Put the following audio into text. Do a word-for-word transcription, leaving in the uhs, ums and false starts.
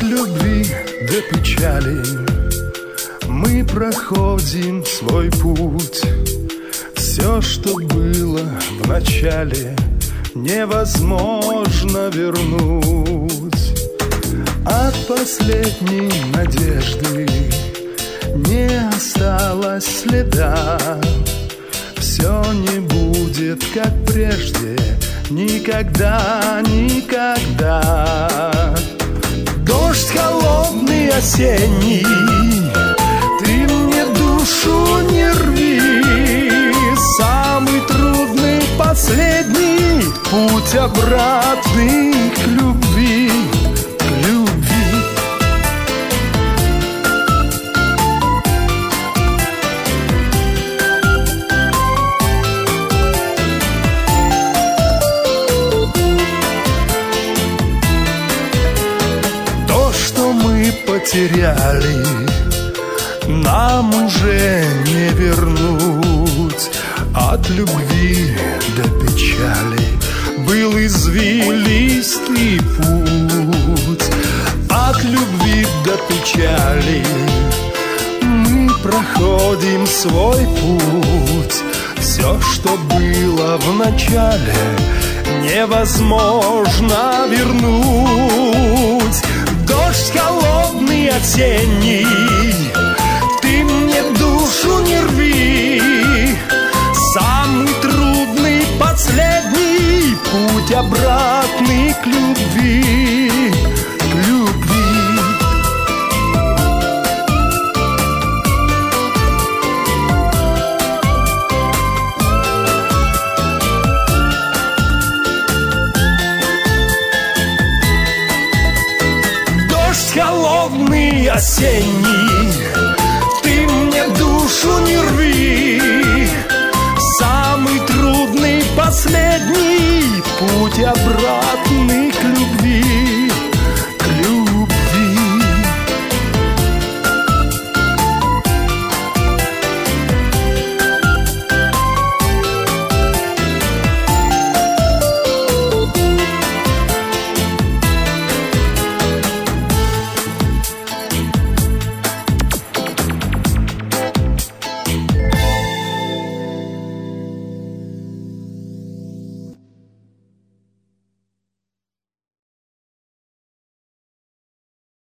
любви до печали мы проходим свой путь. Все, что было в начале, невозможно вернуть. От последней надежды не осталось следа. Все не будет, как прежде, никогда, никогда. Дождь холодный осенний, ты мне душу не рви. Самый трудный, последний путь обратный к любви, к любви. То, что мы потеряли, нам уже не вернуть. От любви до печали был извилистый путь. От любви до печали мы проходим свой путь. Все, что было в начале, невозможно вернуть. Дождь холодный осенний, ты мне душу не рви. Самый трудный, последний путь обратный к любви, к любви. Дождь холодный осенний, ты мне душу не рви. Самый трудный, последний путь обратный к любви.